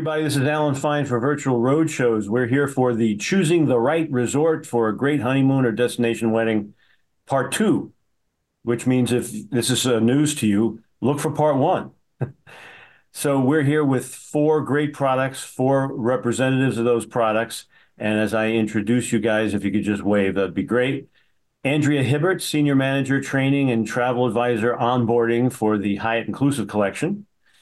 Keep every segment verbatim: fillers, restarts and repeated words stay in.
everybody. This is Alan Fine for Virtual Roadshows. We're here for the Choosing the Right Resort for a Great Honeymoon or Destination Wedding, Part Two, which means if this is uh, news to you, look for Part One. So we're here with four great products, four representatives of those products. And as I introduce you guys, if you could just wave, that'd be great. Andrea Hibbert, Senior Manager, Training and Travel Advisor Onboarding for the Hyatt Inclusive Collection.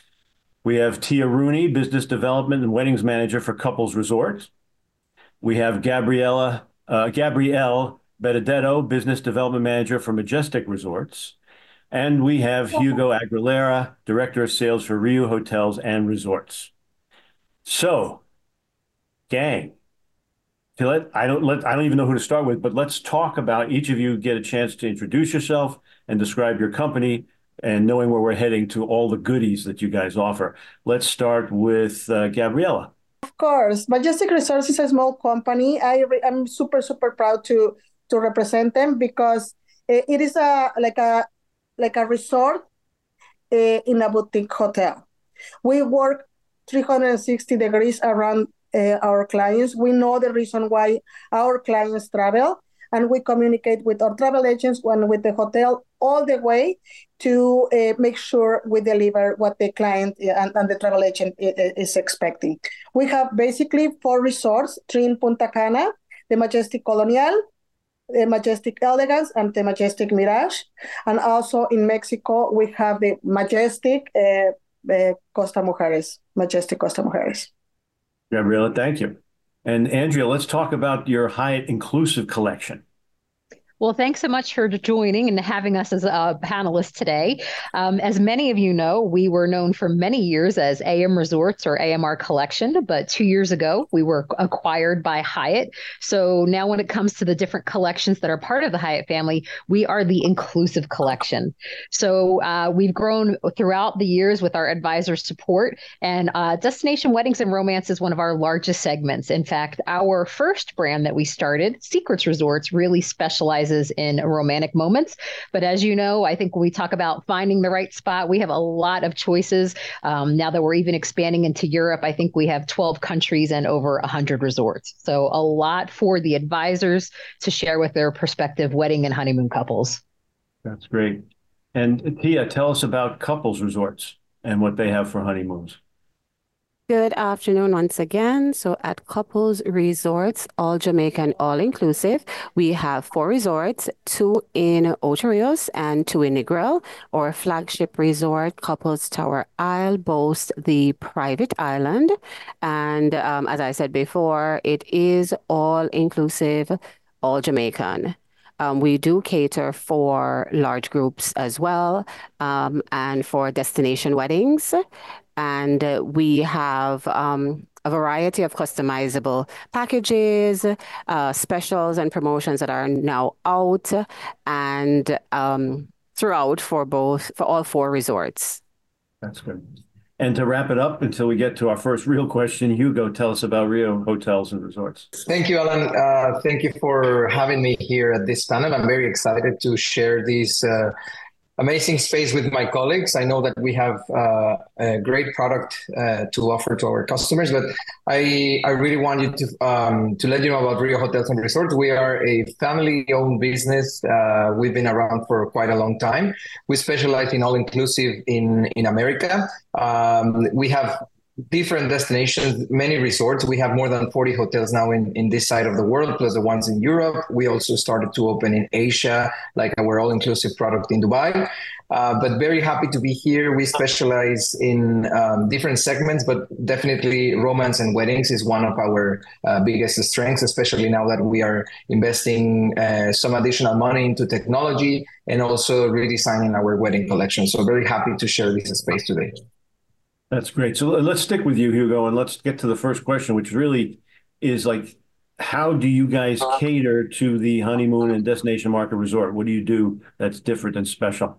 We have Tia Rooney, Business Development and Weddings Manager for Couples Resorts. We have Gabriella, uh, Gabrielle Benedetto, Business Development Manager for Majestic Resorts. And we have Hugo Aguilera, Director of Sales for Rio Hotels and Resorts. So, gang, let, I don't let I don't even know who to start with, but let's talk about each of you get a chance to introduce yourself and describe your company and knowing where we're heading to all the goodies that you guys offer. Let's start with uh, Gabriella. Of course, Majestic Resorts is a small company. I re- I'm super super proud to to represent them because it, it is a like a like a resort uh, in a boutique hotel. We work three hundred sixty degrees around uh, our clients. We know the reason why our clients travel, and we communicate with our travel agents and with the hotel all the way to uh, make sure we deliver what the client and, and the travel agent is expecting. We have basically four resorts, three in Punta Cana, the Majestic Colonial, the Majestic Elegance, and the Majestic Mirage. And also in Mexico, we have the Majestic uh, uh, Costa Mujeres, Majestic Costa Mujeres. Gabriella, thank you. And Andrea, let's talk about your Hyatt Inclusive Collection. Well, thanks so much for joining and having us as a panelist today. Um, as many of you know, we were known for many years as A M Resorts or A M R Collection, but two years ago, we were acquired by Hyatt. So now when it comes to the different collections that are part of the Hyatt family, we are the Inclusive Collection. So uh, we've grown throughout the years with our advisor support, and uh, Destination Weddings and Romance is one of our largest segments. In fact, our first brand that we started, Secrets Resorts, really specializes in romantic moments. But as you know, I think when we talk about finding the right spot, we have a lot of choices. Um, now that we're even expanding into Europe, I think we have twelve countries and over one hundred resorts. So a lot for the advisors to share with their prospective wedding and honeymoon couples. That's great. And Tia, tell us about Couples Resorts and what they have for honeymoons. Good afternoon once again. So at Couples Resorts, all Jamaican, all inclusive, we have four resorts, two in Ocho Rios and two in Negril. Our flagship resort, Couples Tower Isle, boasts the private island. And um, as I said before, it is all inclusive, all Jamaican. Um, we do cater for large groups as well, um, and for destination weddings. And uh, we have um, a variety of customizable packages, uh, specials and promotions that are now out and um, throughout for both, for all four resorts. That's good. And to wrap it up until we get to our first real question, Hugo, tell us about Rio Hotels and Resorts. Thank you, Alan. Uh, thank you for having me here at this panel. I'm very excited to share this uh, amazing space with my colleagues. I know that we have uh, a great product uh, to offer to our customers, but I I really want you to um, to let you know about Rio Hotels and Resorts. We are a family-owned business. Uh, we've been around for quite a long time. We specialize in all-inclusive in in America. Um, we have different destinations, many resorts. We have more than forty hotels now in, in this side of the world, plus the ones in Europe. We also started to open in Asia, like our all-inclusive product in Dubai. Uh, but very happy to be here. We specialize in um, different segments, but definitely romance and weddings is one of our uh, biggest strengths, especially now that we are investing uh, some additional money into technology and also redesigning our wedding collection. So very happy to share this space today. That's great. So let's stick with you, Hugo, and let's get to the first question, which really is like, how do you guys cater to the honeymoon and destination market resort? What do you do that's different and special?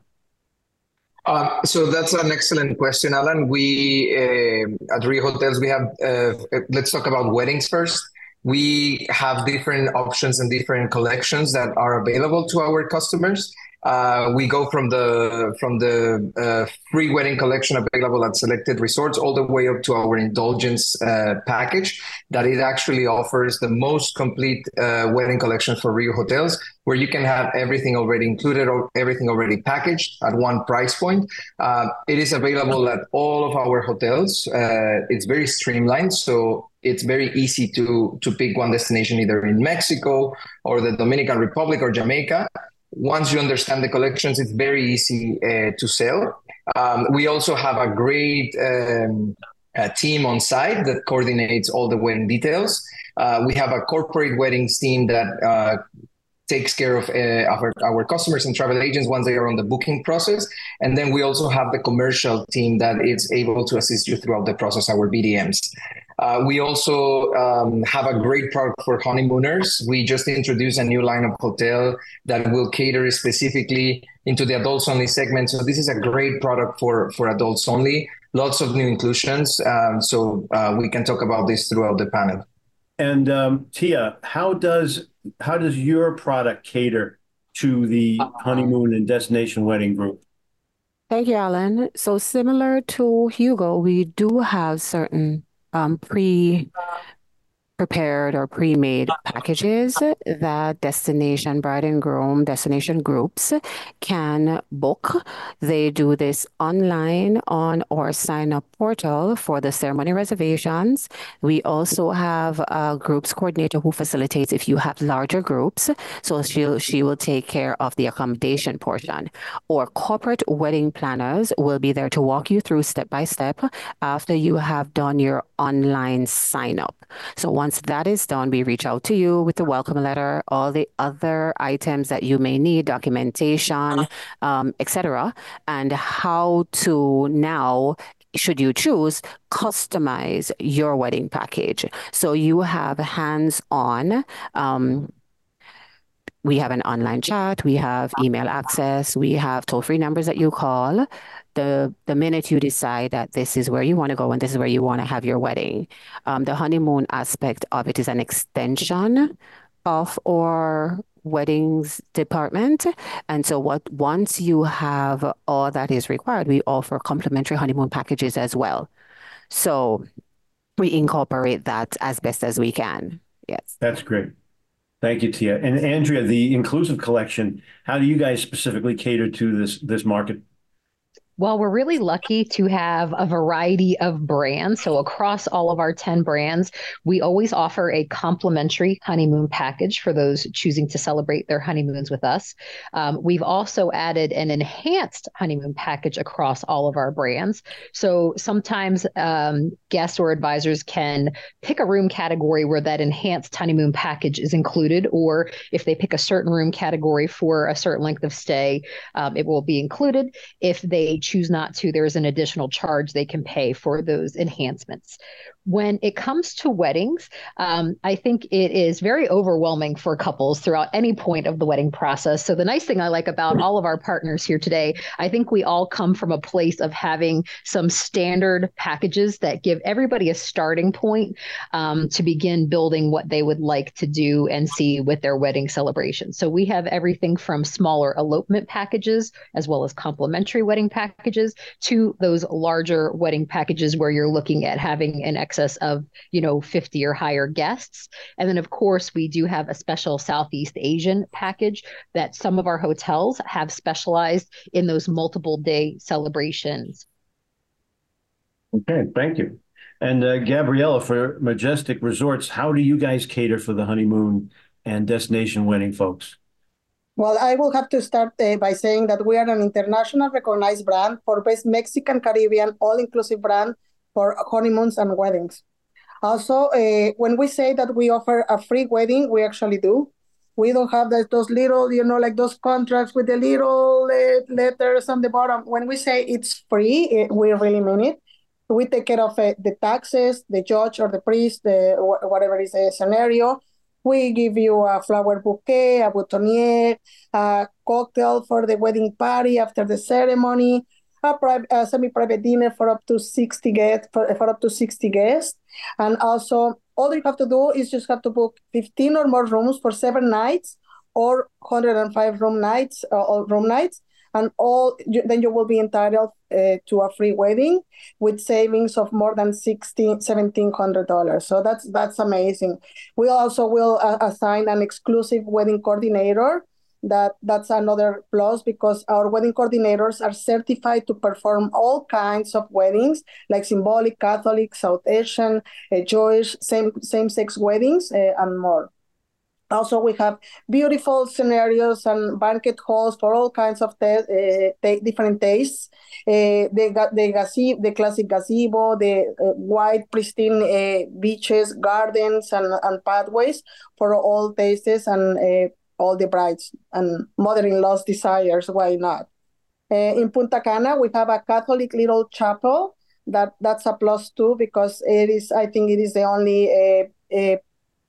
Uh, so that's an excellent question, Alan. We uh, at Rio Hotels, we have, uh, let's talk about weddings first. We have different options and different collections that are available to our customers. Uh, we go from the from the uh, free wedding collection available at selected resorts all the way up to our indulgence uh, package that it actually offers the most complete uh, wedding collection for Rio hotels, where you can have everything already included or everything already packaged at one price point. Uh, it is available at all of our hotels. Uh, it's very streamlined, so it's very easy to to pick one destination either in Mexico or the Dominican Republic or Jamaica. Once you understand the collections, it's very easy uh, to sell. Um, we also have a great um, a team on site that coordinates all the wedding details. Uh, we have a corporate weddings team that uh, takes care of, uh, of our, our customers and travel agents once they are on the booking process. And then we also have the commercial team that is able to assist you throughout the process, our B D Ms. Uh, we also um, have a great product for honeymooners. We just introduced a new line of hotel that will cater specifically into the adults only segment. So this is a great product for, for adults only. Lots of new inclusions. Um, so uh, we can talk about this throughout the panel. And um, Tia, how does how does your product cater to the honeymoon and destination wedding group? Thank you, Alan. So similar to Hugo, we do have certain um, pre prepared or pre-made packages that destination bride and groom, destination groups can book. They do this online on our sign-up portal for the ceremony reservations. We also have a groups coordinator who facilitates if you have larger groups. So she she will take care of the accommodation portion. Or corporate wedding planners will be there to walk you through step by step after you have done your online sign-up. So once Once that is done, we reach out to you with the welcome letter, all the other items that you may need, documentation, um, et cetera, and how to now, should you choose, customize your wedding package. So you have hands-on. Um, we have an online chat, we have email access, we have toll-free numbers that you call. The, the minute you decide that this is where you want to go and this is where you want to have your wedding. Um, the honeymoon aspect of it is an extension of our weddings department. And so what once you have all that is required, we offer complimentary honeymoon packages as well. So we incorporate that as best as we can. Yes. That's great. Thank you, Tia. And Andrea, the inclusive collection, how do you guys specifically cater to this this market? Well, we're really lucky to have a variety of brands. So across all of our ten brands, we always offer a complimentary honeymoon package for those choosing to celebrate their honeymoons with us. Um, we've also added an enhanced honeymoon package across all of our brands. So sometimes um, guests or advisors can pick a room category where that enhanced honeymoon package is included, or if they pick a certain room category for a certain length of stay, um, it will be included. If they choose not to, there is an additional charge they can pay for those enhancements. When it comes to weddings, um, I think it is very overwhelming for couples throughout any point of the wedding process. So the nice thing I like about all of our partners here today, I think we all come from a place of having some standard packages that give everybody a starting point um, to begin building what they would like to do and see with their wedding celebration. So we have everything from smaller elopement packages, as well as complimentary wedding packages, to those larger wedding packages where you're looking at having an excess of, you know, fifty or higher guests. And then, of course, we do have a special Southeast Asian package that some of our hotels have specialized in those multiple day celebrations. Okay, thank you. And uh, Gabriella, for Majestic Resorts, how do you guys cater for the honeymoon and destination wedding folks? Well, I will have to start uh, by saying that we are an international recognized brand for best Mexican Caribbean all-inclusive brand for honeymoons and weddings. Also, uh, when we say that we offer a free wedding, we actually do. We don't have that, those little, you know, like those contracts with the little uh, letters on the bottom. When we say it's free, it, we really mean it. We take care of uh, the taxes, the judge or the priest, the, whatever is the scenario. We give you a flower bouquet, a boutonniere, a cocktail for the wedding party after the ceremony, a, private, a semi-private dinner for up to sixty guests, for, for up to sixty guests, and also all you have to do is just have to book fifteen or more rooms for seven nights, or one hundred five room nights, uh, all room nights, and all you, then you will be entitled uh, to a free wedding with savings of more than sixteen, seventeen hundred dollars. So that's that's amazing. We also will uh, assign an exclusive wedding coordinator. That that's another plus because our wedding coordinators are certified to perform all kinds of weddings, like symbolic, Catholic, South Asian, uh, Jewish, same same sex weddings, uh, and more. Also, we have beautiful scenarios and banquet halls for all kinds of te- uh, te- different tastes. Uh, the the gazebo, the classic gazebo, the uh, white pristine uh, beaches, gardens, and, and pathways for all tastes and uh, all the brides and mother-in-law's desires. Why not? Uh, in Punta Cana, we have a Catholic little chapel. That that's a plus too because it is. I think it is the only uh, uh,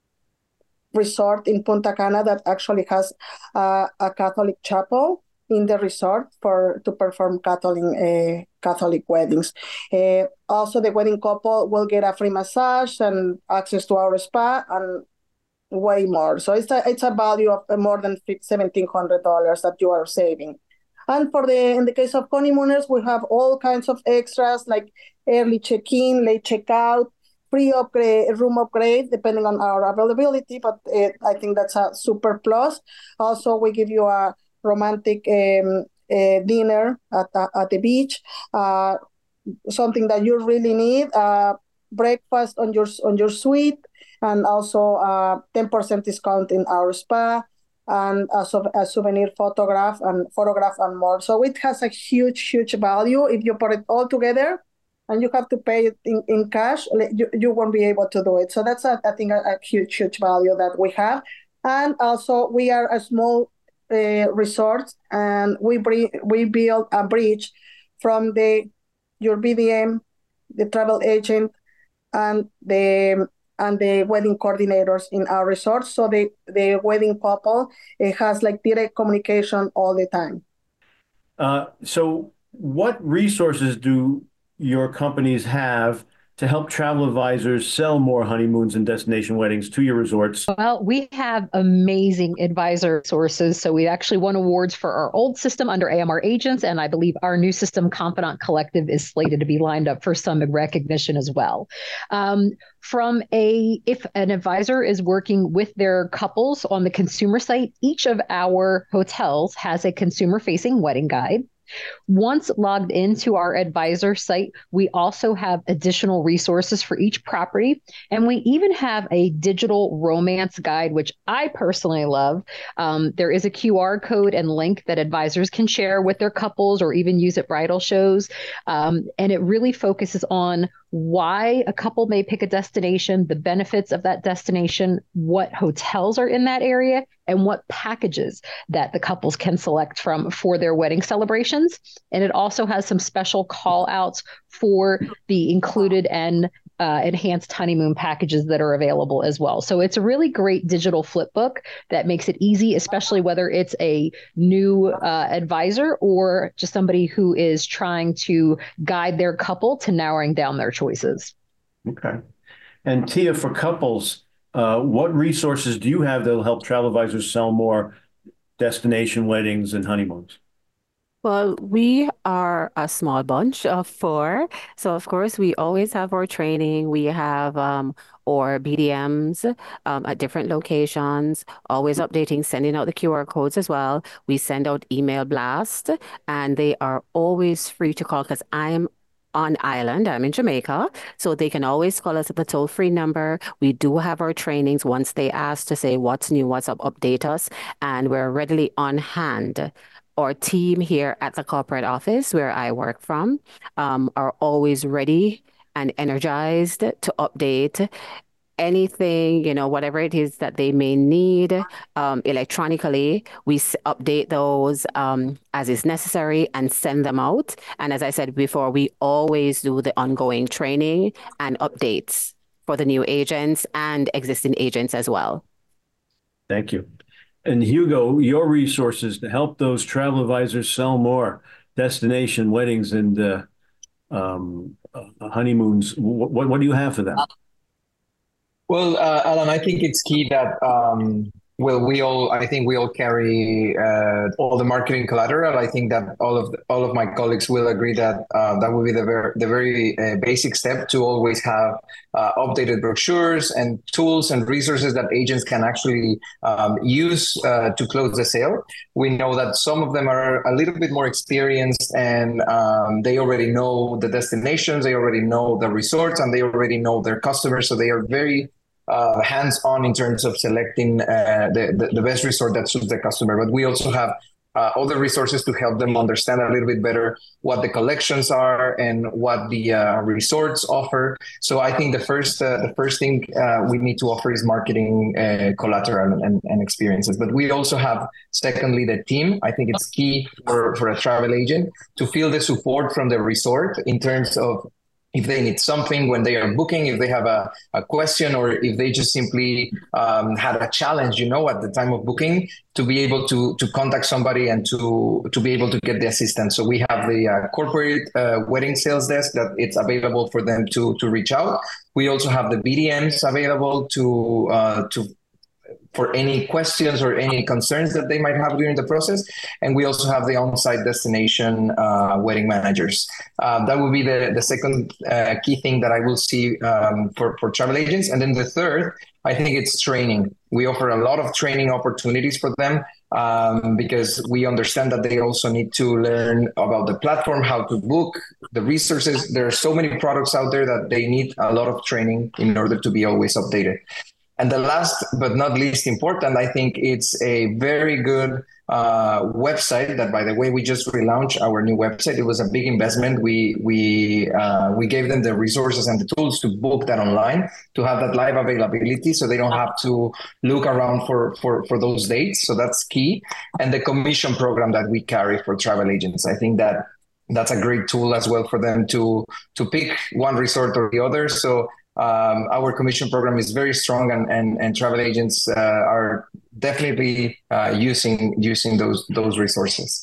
resort in Punta Cana that actually has uh, a Catholic chapel in the resort for to perform Catholic uh, Catholic weddings. Uh, also, the wedding couple will get a free massage and access to our spa and way more. So it's a it's a value of more than seventeen hundred dollars that you are saving. And for the in the case of honeymooners, we have all kinds of extras like early check-in, late check-out, free upgrade, room upgrade, depending on our availability. But uh, I think that's a super plus. Also, we give you a romantic um, uh, dinner at at the beach, uh, something that you really need. Uh, breakfast on your on your suite. And also uh, ten percent discount in our spa and a, a souvenir photograph and photograph and more. So it has a huge, huge value. If you put it all together and you have to pay it in, in cash, you, you won't be able to do it. So that's, a, I think, a, a huge, huge value that we have. And also we are a small uh, resort and we, bring, we build a bridge from the your B D M, the travel agent, and the and the wedding coordinators in our resort. So the, the wedding couple it has like direct communication all the time. Uh, so what resources do your companies have to help travel advisors sell more honeymoons and destination weddings to your resorts? Well, we have amazing advisor sources. So we actually won awards for our old system under A M R Agents, and I believe our new system, Confidant Collective, is slated to be lined up for some recognition as well. Um, from a, if an advisor is working with their couples on the consumer site, each of our hotels has a consumer-facing wedding guide. Once logged into our advisor site, we also have additional resources for each property. And we even have a digital romance guide, which I personally love. Um, there is a Q R code and link that advisors can share with their couples or even use at bridal shows. Um, and it really focuses on why a couple may pick a destination, the benefits of that destination, what hotels are in that area, and what packages that the couples can select from for their wedding celebrations. And it also has some special call outs for the included and uh, enhanced honeymoon packages that are available as well. So it's a really great digital flip book that makes it easy, especially whether it's a new uh, advisor or just somebody who is trying to guide their couple to narrowing down their choices. Okay. And Tia, for couples, uh, what resources do you have that will help travel advisors sell more destination weddings and honeymoons? Well, we are a small bunch of four. So, of course, we always have our training. We have um, our B D Ms um, at different locations, always updating, sending out the Q R codes as well. We send out email blasts, and they are always free to call because I'm on island. I'm in Jamaica, so they can always call us at the toll-free number. We do have our trainings once they ask to say what's new, what's up, update us, and we're readily on hand. Our team here at the corporate office where I work from um, are always ready and energized to update anything, you know, whatever it is that they may need um, electronically. We s- update those um, as is necessary and send them out. And as I said before, we always do the ongoing training and updates for the new agents and existing agents as well. Thank you. And Hugo, your resources to help those travel advisors sell more destination weddings and uh, um, uh, honeymoons, what, what do you have for them? Well, uh, Alan, I think it's key that um, Well, we all, I think we all carry uh, all the marketing collateral. I think that all of the, all of my colleagues will agree that uh, that would be the very, the very uh, basic step to always have uh, updated brochures and tools and resources that agents can actually um, use uh, to close the sale. We know that some of them are a little bit more experienced and um, they already know the destinations, they already know the resorts, and they already know their customers. So they are very Uh, hands-on in terms of selecting uh, the, the, the best resort that suits the customer. But we also have uh, other resources to help them understand a little bit better what the collections are and what the uh, resorts offer. So I think the first uh, the first thing uh, we need to offer is marketing uh, collateral and, and experiences. But we also have, secondly, the team. I think it's key for, for a travel agent to feel the support from the resort in terms of if they need something when they are booking, if they have a, a question, or if they just simply um, had a challenge, you know, at the time of booking, to be able to to contact somebody and to to be able to get the assistance. So we have the uh, corporate uh, wedding sales desk that it's available for them to to reach out. We also have the B D Ms available to uh, to for any questions or any concerns that they might have during the process. And we also have the on-site destination uh, wedding managers. Uh, that would be the, the second uh, key thing that I will see um, for, for travel agents. And then the third, I think it's training. We offer a lot of training opportunities for them um, because we understand that they also need to learn about the platform, how to book, the resources. There are so many products out there that they need a lot of training in order to be always updated. And the last but not least important, I think it's a very good uh, website that, by the way, we just relaunched our new website. It was a big investment. We we uh, we gave them the resources and the tools to book that online, to have that live availability, so they don't have to look around for, for, for those dates. So that's key. And the commission program that we carry for travel agents, I think that that's a great tool as well for them to to pick one resort or the other. So Um, our commission program is very strong, and and, and travel agents uh, are definitely uh, using using those those resources.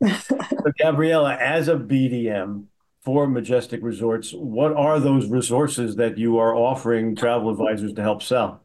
So Gabriela, as a B D M for Majestic Resorts, what are those resources that you are offering travel advisors to help sell?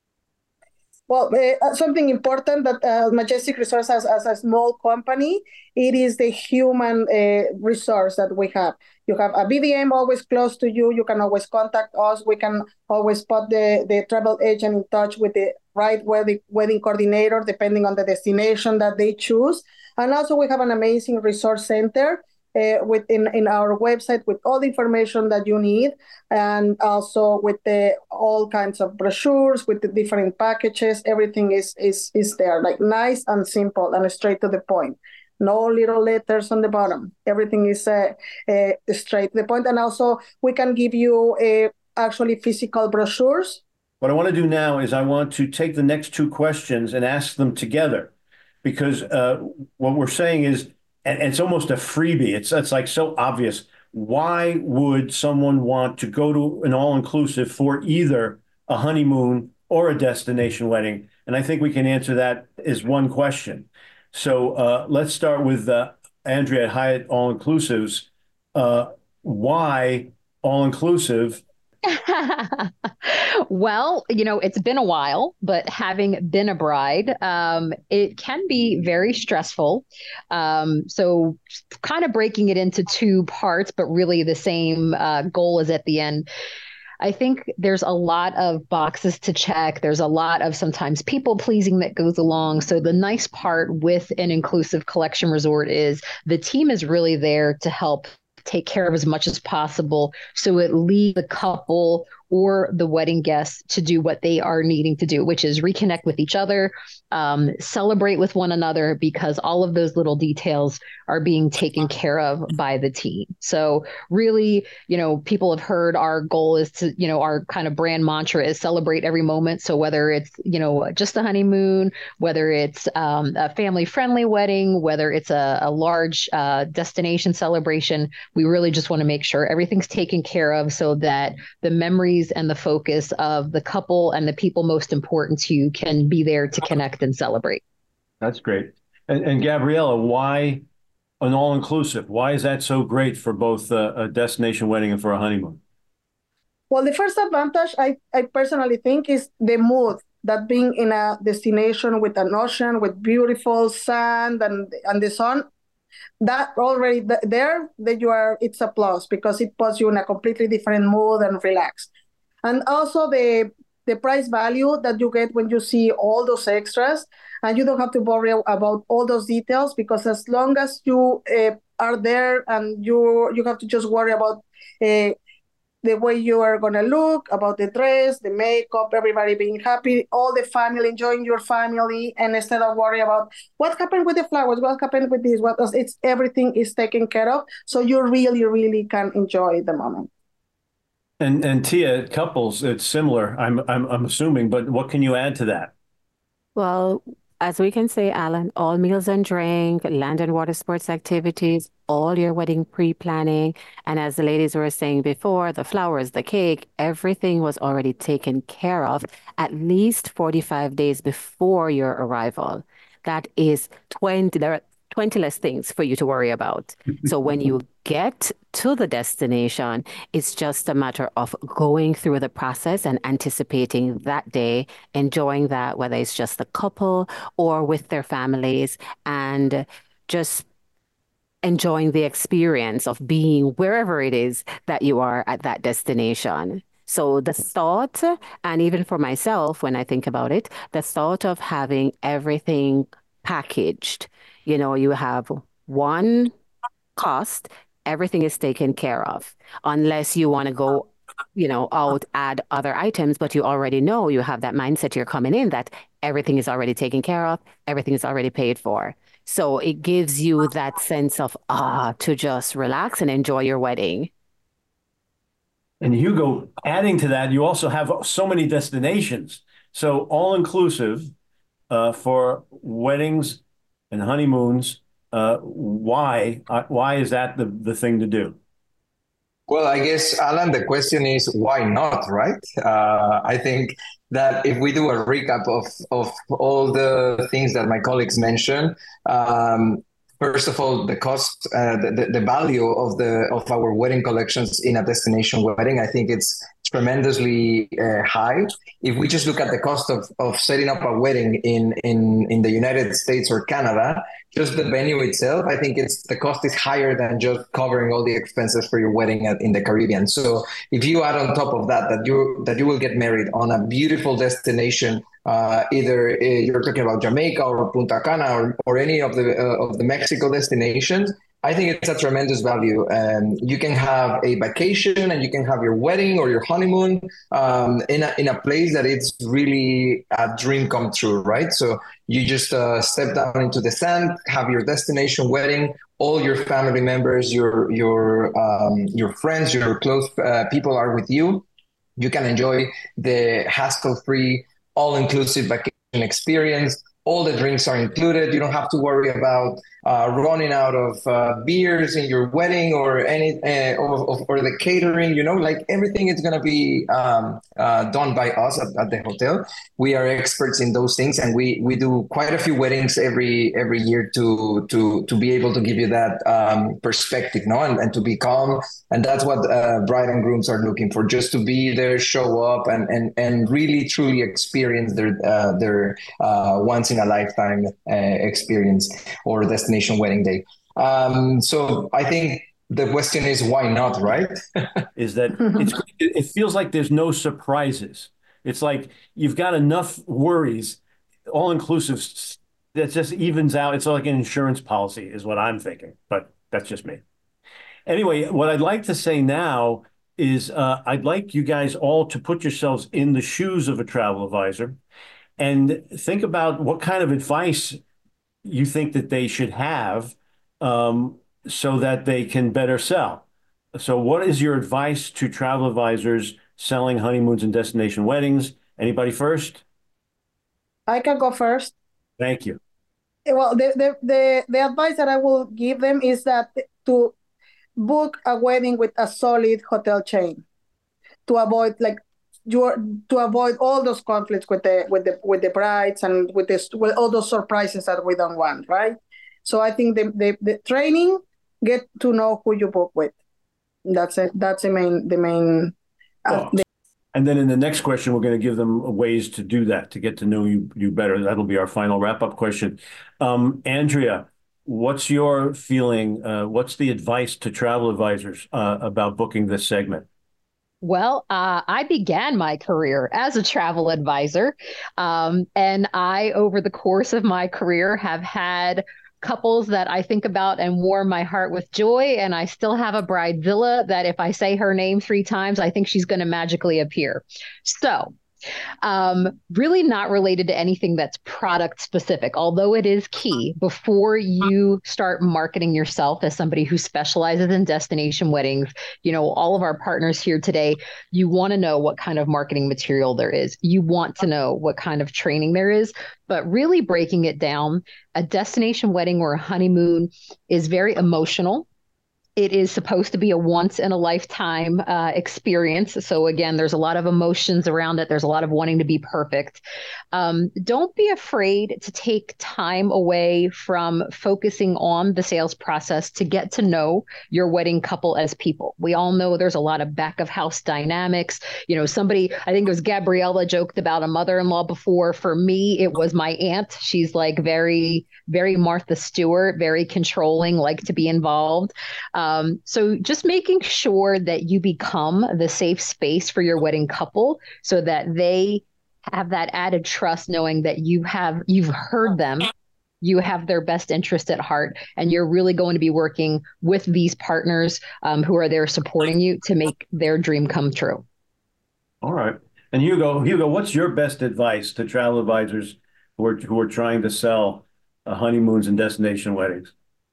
Well, uh, something important that uh, Majestic Resorts as, as a small company, it is the human uh, resource that we have. You have a B D M always close to you. You can always contact us. We can always put the, the travel agent in touch with the right wedding, wedding coordinator, depending on the destination that they choose. And also we have an amazing resource center Uh, within in our website with all the information that you need, and also with the all kinds of brochures with the different packages. Everything is is is there, like nice and simple and straight to the point. No little letters on the bottom. Everything is uh, uh, straight to the point. And also we can give you uh, actually physical brochures. What I want to do now is I want to take the next two questions and ask them together, because uh, what we're saying is, and it's almost a freebie. It's it's like so obvious. Why would someone want to go to an all-inclusive for either a honeymoon or a destination wedding? And I think we can answer that as one question. So uh, let's start with uh, Andrea at Hyatt All-Inclusives. Uh, why all-inclusive? Well, you know, it's been a while, but having been a bride, um, it can be very stressful. Um, so kind of breaking it into two parts, but really the same uh, goal is at the end. I think there's a lot of boxes to check. There's a lot of sometimes people pleasing that goes along. So the nice part with an inclusive collection resort is the team is really there to help take care of as much as possible, so it leaves the couple or the wedding guests to do what they are needing to do, which is reconnect with each other, um, celebrate with one another, because all of those little details are being taken care of by the team. So really, you know, people have heard our goal is to, you know, our kind of brand mantra is celebrate every moment. So whether it's, you know, just a honeymoon, whether it's um, a family-friendly wedding, whether it's a, a large uh, destination celebration, we really just want to make sure everything's taken care of so that the memories and the focus of the couple and the people most important to you can be there to connect and celebrate. That's great. And, and Gabriela, why an all-inclusive? Why is that so great for both a, a destination wedding and for a honeymoon? Well, the first advantage I, I personally think is the mood that being in a destination with an ocean, with beautiful sand and, and the sun, that already th- there that you are, it's a plus because it puts you in a completely different mood and relaxed. And also the the price value that you get when you see all those extras, and you don't have to worry about all those details, because as long as you uh, are there and you you have to just worry about uh, the way you are going to look, about the dress, the makeup, everybody being happy, all the family enjoying your family, and instead of worry about what happened with the flowers, what happened with this, what else, it's everything is taken care of, so you really really can enjoy the moment. And and Tia, couples, it's similar, I'm I'm I'm assuming, but what can you add to that? Well, as we can say, Alan, all meals and drink, land and water sports activities, all your wedding pre-planning, and as the ladies were saying before, the flowers, the cake, everything was already taken care of at least forty-five days before your arrival. That is twenty, there are twenty less things for you to worry about. So when you get to the destination, it's just a matter of going through the process and anticipating that day, enjoying that, whether it's just the couple or with their families, and just enjoying the experience of being wherever it is that you are at that destination. So the thought, and even for myself, when I think about it, the thought of having everything packaged, you know, you have one cost, everything is taken care of, unless you want to go, you know, out, add other items, but you already know, you have that mindset, you're coming in that everything is already taken care of, everything is already paid for. So it gives you that sense of, ah, to just relax and enjoy your wedding. And Hugo, adding to that, you also have so many destinations. So all inclusive uh, for weddings and honeymoons. Uh, why uh, why is that the, the thing to do? Well, I guess, Alan, the question is why not, right? Uh, I think that if we do a recap of, of all the things that my colleagues mentioned, um, first of all, the cost, uh, the, the value of the of our wedding collections in a destination wedding, I think it's tremendously uh, high. If we just look at the cost of, of setting up a wedding in, in, in the United States or Canada, just the venue itself, I think it's the cost is higher than just covering all the expenses for your wedding at, in the Caribbean. So if you add on top of that, that you that you will get married on a beautiful destination, uh, either uh, you're talking about Jamaica or Punta Cana or, or any of the uh, of the Mexico destinations, I think it's a tremendous value. And you can have a vacation and you can have your wedding or your honeymoon um, in a in a place that it's really a dream come true, right? So you just uh, step down into the sand, have your destination wedding, all your family members, your your um, your friends, your close uh, people are with you. You can enjoy the hassle-free, all-inclusive vacation experience. All the drinks are included. You don't have to worry about uh, running out of uh, beers in your wedding or any uh, or, or the catering. You know, like everything is going to be um, uh, done by us at, at the hotel. We are experts in those things, and we we do quite a few weddings every every year to to to be able to give you that um, perspective, no, and, and to be calm. And that's what uh, bride and grooms are looking for: just to be there, show up, and and and really truly experience their uh, their uh, once in a lifetime uh, experience or destination wedding day. Um, so I think the question is why not, right? Is that it's it feels like there's no surprises. It's like you've got enough worries, all inclusive, that just evens out. It's like an insurance policy is what I'm thinking, but that's just me. Anyway, what I'd like to say now is uh, I'd like you guys all to put yourselves in the shoes of a travel advisor and think about what kind of advice you think that they should have um, so that they can better sell. So what is your advice to travel advisors selling honeymoons and destination weddings? Anybody first? I can go first. Thank you. Well, the, the, the, the advice that I will give them is that to book a wedding with a solid hotel chain to avoid like you to avoid all those conflicts with the with the with the brides and with this with all those surprises that we don't want, right? So I think the the, the training, get to know who you book with. That's it. That's the main the main. Uh, Oh, the And then in the next question, we're going to give them ways to do that, to get to know you, you better. That'll be our final wrap-up question. Um, Andrea, what's your feeling? Uh, what's the advice to travel advisors uh, about booking this segment? Well, uh, I began my career as a travel advisor. Um, and I, over the course of my career, have had couples that I think about and warm my heart with joy. And I still have a bridezilla that if I say her name three times, I think she's going to magically appear. So Um, really not related to anything that's product specific, although it is key before you start marketing yourself as somebody who specializes in destination weddings. You know, all of our partners here today, you want to know what kind of marketing material there is. You want to know what kind of training there is, but really breaking it down, a destination wedding or a honeymoon is very emotional. It is supposed to be a once in a lifetime uh, experience. So again, there's a lot of emotions around it. There's a lot of wanting to be perfect. Um, don't be afraid to take time away from focusing on the sales process to get to know your wedding couple as people. We all know there's a lot of back of house dynamics. You know, somebody, I think it was Gabriella joked about a mother-in-law before. For me, it was my aunt. She's like very, very Martha Stewart, very controlling, like to be involved. Um, so just making sure that you become the safe space for your wedding couple so that they have that added trust, knowing that you have, you've heard them, you have their best interest at heart, and you're really going to be working with these partners um, who are there supporting you to make their dream come true. All right. And Hugo, Hugo, what's your best advice to travel advisors who are, who are trying to sell uh, honeymoons and destination weddings?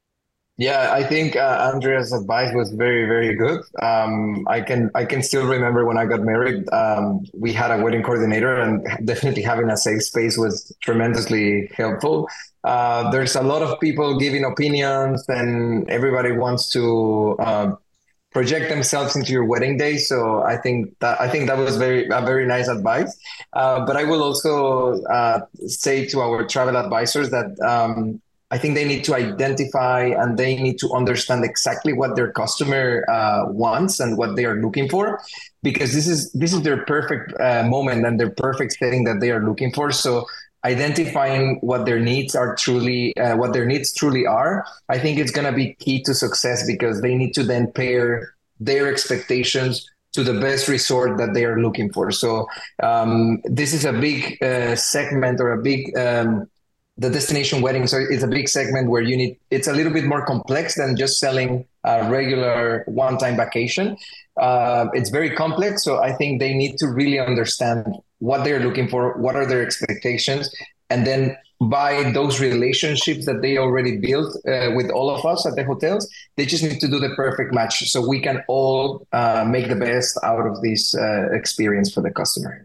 Yeah, I think uh, Andrea's advice was very, very good. Um, I can I can still remember when I got married, um, we had a wedding coordinator, and definitely having a safe space was tremendously helpful. Uh, there's a lot of people giving opinions, and everybody wants to uh, project themselves into your wedding day. So I think that I think that was very a very nice advice. Uh, but I will also uh, say to our travel advisors that. Um, I think they need to identify and they need to understand exactly what their customer uh, wants and what they are looking for, because this is this is their perfect uh, moment and their perfect setting that they are looking for. So identifying what their needs are truly, uh, what their needs truly are, I think it's going to be key to success, because they need to then pair their expectations to the best resort that they are looking for. So um, this is a big uh, segment or a big um, the destination wedding. So it's a big segment where you need, it's a little bit more complex than just selling a regular one-time vacation. Uh, it's very complex. So I think they need to really understand what they're looking for, what are their expectations, and then by those relationships that they already built uh, with all of us at the hotels, they just need to do the perfect match so we can all uh, make the best out of this uh, experience for the customer.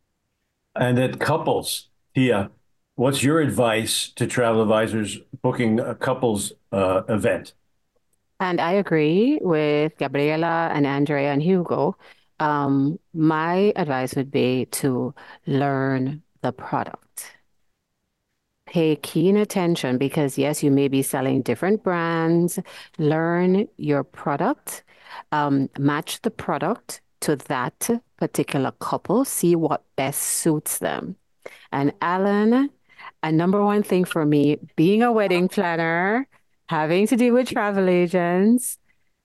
And at couples, Tia, what's your advice to travel advisors booking a couples uh, event? And I agree with Gabriela and Andrea and Hugo. Um, my advice would be to learn the product. Pay keen attention, because yes, you may be selling different brands. Learn your product, um, match the product to that particular couple, see what best suits them. And Alan, a number one thing for me, being a wedding planner, having to deal with travel agents,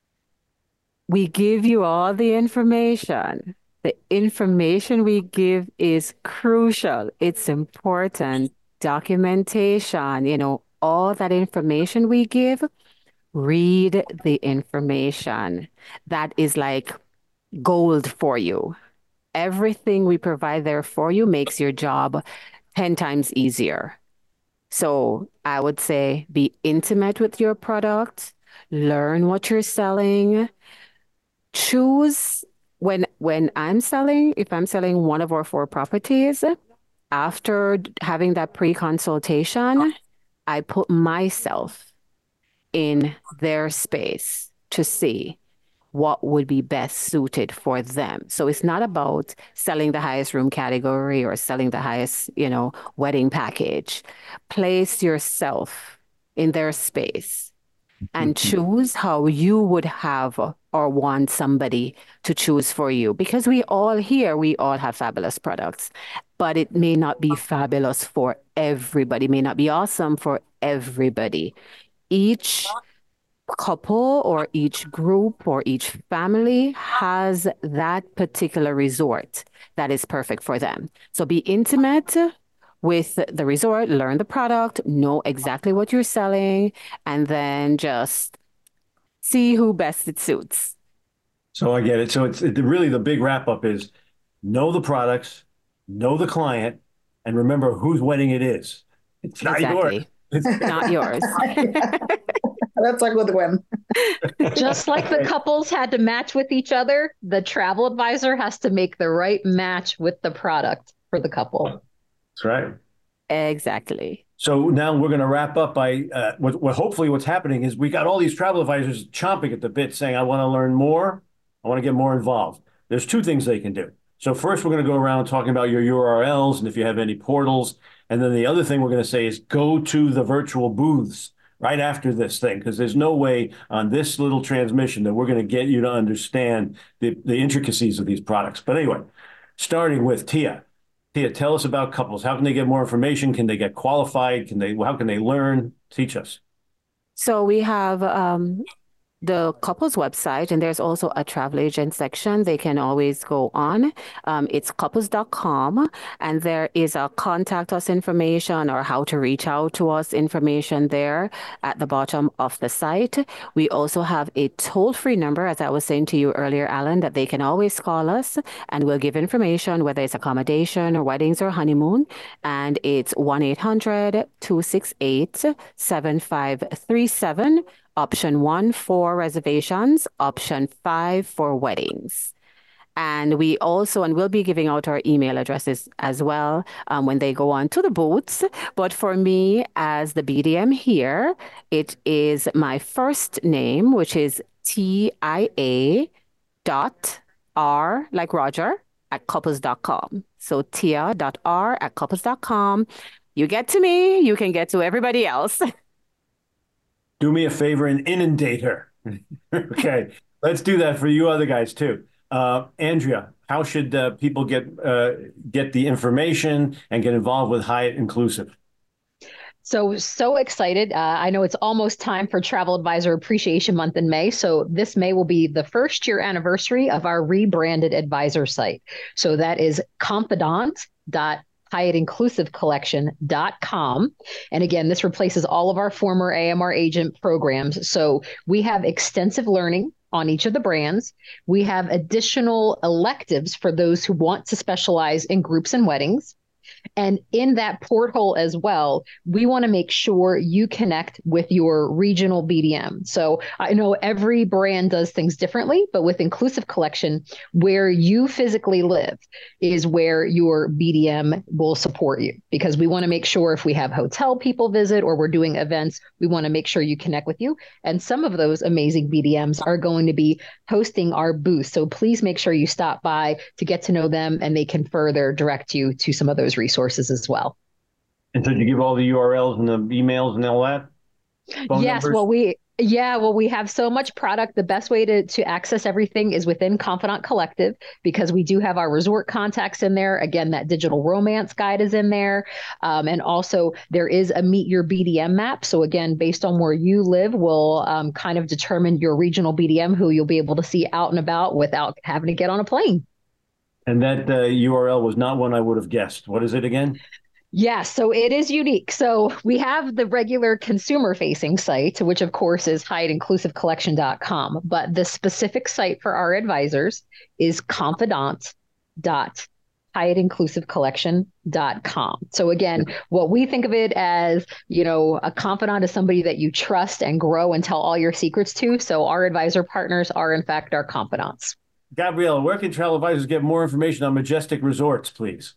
we give you all the information. The information we give is crucial. It's important. Documentation, you know, all that information we give, read the information. That is like gold for you. Everything we provide there for you makes your job ten times easier. So I would say be intimate with your product, learn what you're selling, choose when when I'm selling, if I'm selling one of our four properties, after having that pre-consultation, I put myself in their space to see what would be best suited for them. So it's not about selling the highest room category or selling the highest, you know, wedding package. Place yourself in their space and choose how you would have or want somebody to choose for you, because we all here, we all have fabulous products, but it may not be fabulous for everybody, it may not be awesome for everybody. Each couple or each group or each family has that particular resort that is perfect for them. So be intimate with the resort, learn the product, know exactly what you're selling, and then just see who best it suits. So I get it. So it's it, really the big wrap up is know the products, know the client, and remember whose wedding it is. It's not yours. Exactly. It's not yours. That's a good one. Just like the couples had to match with each other, the travel advisor has to make the right match with the product for the couple. That's right. Exactly. So now we're going to wrap up by uh, what, what hopefully what's happening is we got all these travel advisors chomping at the bit saying, I want to learn more. I want to get more involved. There's two things they can do. So first, we're going to go around talking about your U R Ls and if you have any portals. And then the other thing we're going to say is go to the virtual booths right after this thing, because there's no way on this little transmission that we're going to get you to understand the, the intricacies of these products. But anyway, starting with Tia. Tia, tell us about couples. How can they get more information? Can they get qualified? Can they? How can they learn? Teach us. So we have um, the couple's website, and there's also a travel agent section they can always go on. Um, it's couples dot com, and there is a contact us information or how to reach out to us information there at the bottom of the site. We also have a toll-free number, as I was saying to you earlier, Alan, that they can always call us and we'll give information, whether it's accommodation or weddings or honeymoon. And it's one eight hundred, two six eight, seven five three seven. Option one for reservations, option five for weddings. And we also, and we'll be giving out our email addresses as well um, when they go on to the booths. But for me, as the B D M here, it is my first name, which is T I A dot R, like Roger, at couples dot com. So tia dot R at couples dot com. You get to me, you can get to everybody else. Do me a favor and inundate her. Okay, let's do that for you other guys too. Uh, Andrea, how should uh, people get uh, get the information and get involved with Hyatt Inclusive? So, so excited. Uh, I know it's almost time for Travel Advisor Appreciation Month in May. So this May will be the first year anniversary of our rebranded advisor site. So that is confidant dot Hyatt Inclusive Collection dot com. And again, this replaces all of our former A M R agent programs. So we have extensive learning on each of the brands. We have additional electives for those who want to specialize in groups and weddings. And in that porthole as well, we want to make sure you connect with your regional B D M. So I know every brand does things differently, but with Inclusive Collection, where you physically live is where your B D M will support you, because we want to make sure if we have hotel people visit or we're doing events, we want to make sure you connect with you. And some of those amazing B D Ms are going to be hosting our booth. So please make sure you stop by to get to know them, and they can further direct you to some of those resources as well. And so you give all the U R Ls and the emails and all that? Phone yes, numbers? well, we yeah, well, we have so much product. The best way to to access everything is within Confidant Collective, because we do have our resort contacts in there. Again, that digital romance guide is in there. Um, and also there is a Meet Your B D M map. So again, based on where you live, will um, kind of determine your regional B D M who you'll be able to see out and about without having to get on a plane. And that uh, U R L was not one I would have guessed. What is it again? Yeah, so it is unique. So we have the regular consumer-facing site, which of course is Hyatt Inclusive Collection dot com. But the specific site for our advisors is confidant dot Hyatt Inclusive Collection dot com. So again, what we think of it as, you know, a confidant is somebody that you trust and grow and tell all your secrets to. So our advisor partners are in fact our confidants. Gabriela, where can travel advisors get more information on Majestic Resorts, please?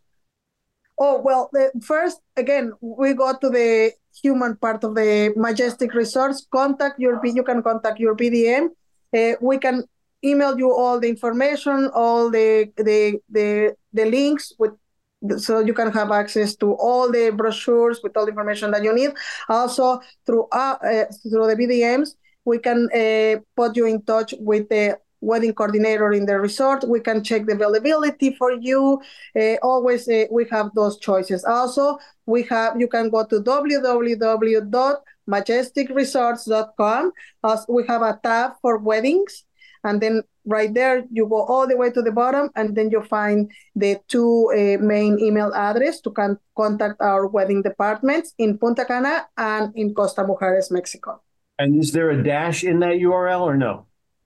Oh, well, the, first, again, we go to the human part of the Majestic Resorts. Contact your, you can contact your B D M. Uh, we can email you all the information, all the the the, the links, with, so you can have access to all the brochures with all the information that you need. Also, through uh, uh, through the B D Ms, we can uh, put you in touch with the wedding coordinator in the resort. We can check the availability for you. Uh, always uh, we have those choices. Also, we have you can go to w w w dot majestic resorts dot com. As we have a tab for weddings, and then right there you go all the way to the bottom, and then you find the two uh, main email address to con contact our wedding departments in Punta Cana and in Costa Mujeres, Mexico. And is there a dash in that U R L or no?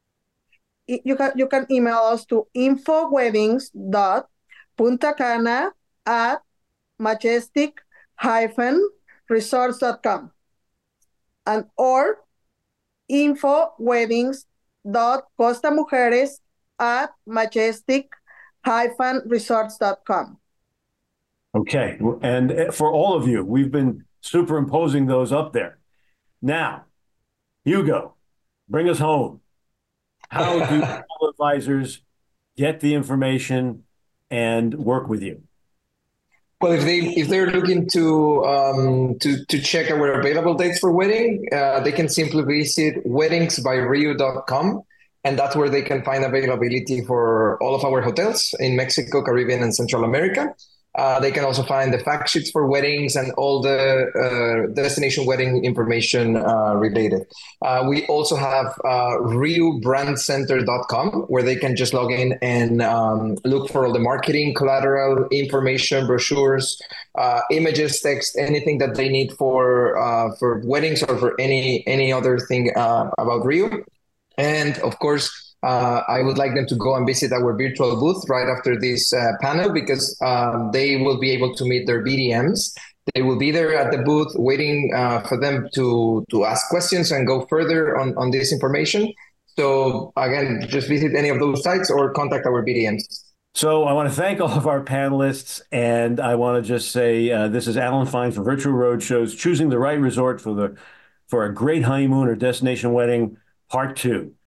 You can you can email us to info weddings dot punta cana at majestic hyphen resorts dot com, and or info weddings dot costa mujeres at majestic hyphen resorts dot com. Okay, and for all of you, we've been superimposing those up there. Now, Hugo, bring us home. How do travel advisors get the information and work with you? Well, if they if they're looking to um, to to check our available dates for wedding, uh, they can simply visit weddings by rio dot com, and that's where they can find availability for all of our hotels in Mexico, Caribbean, and Central America. Uh, they can also find the fact sheets for weddings and all the uh, destination wedding information uh, related. Uh, we also have uh, rio brand center dot com, where they can just log in and um, look for all the marketing, collateral, information, brochures, uh, images, text, anything that they need for uh, for weddings or for any any other thing uh, about Rio. And of course, Uh, I would like them to go and visit our virtual booth right after this uh, panel, because um, they will be able to meet their B D Ms. They will be there at the booth waiting uh, for them to, to ask questions and go further on, on this information. So again, just visit any of those sites or contact our B D Ms. So I want to thank all of our panelists, and I want to just say uh, this is Alan Fine for Virtual Roadshows, Choosing the Right Resort for the for a Great Honeymoon or Destination Wedding, Part Two.